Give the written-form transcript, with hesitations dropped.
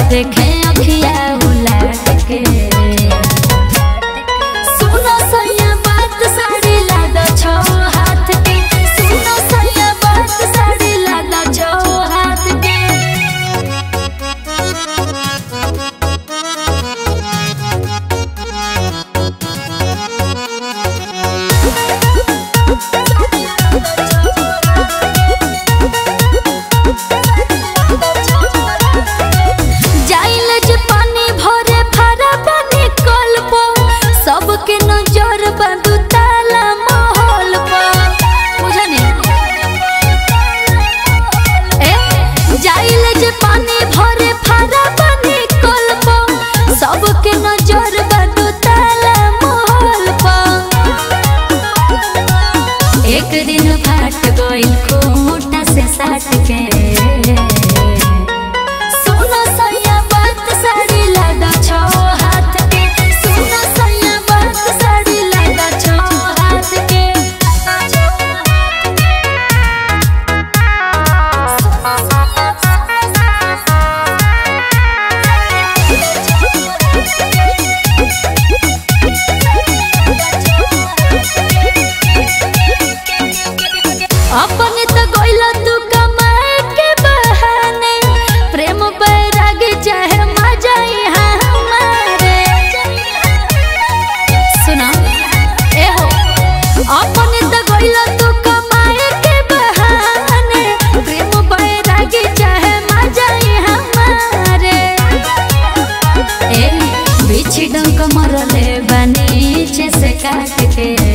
देखे अखिया उलाट के। सुनो सैया बात साड़ी लादा छो हाथ के। सुनो सैया बात साड़ी लादा छो हाथ के। सबके नजर बंदू ताला माहौल पर बुझने जाइले जे पानी भरे फारा पानी कल पर सबके नजर बंदू ताला माहौल पर। एक दिन फाट गइल खूंटा से साट के। सुनो सैया बात साड़ी लादा छो हाथ के। सुनो सैया बात साड़ी लादा छो हाथ के। अपने तो गइल तू कमाए के बहाने प्रेम बैराग चाहे मजा यहाँ हमारे। सुना ए हो अपने तो गइल तू कमाए के बहाने प्रेम बैराग चाहे मजा यहाँ हमारे। ए बिछी डंक मरले बनी से काट के।